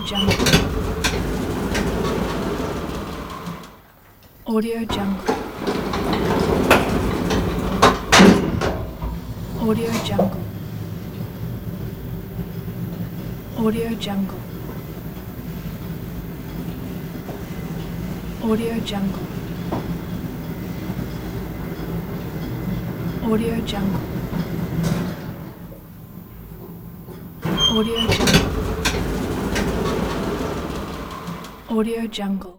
Jungle. Audio Jungle. Audio Jungle. Audio Jungle. Audio Jungle. Audio Jungle. Audio Jungle. Audio Jungle.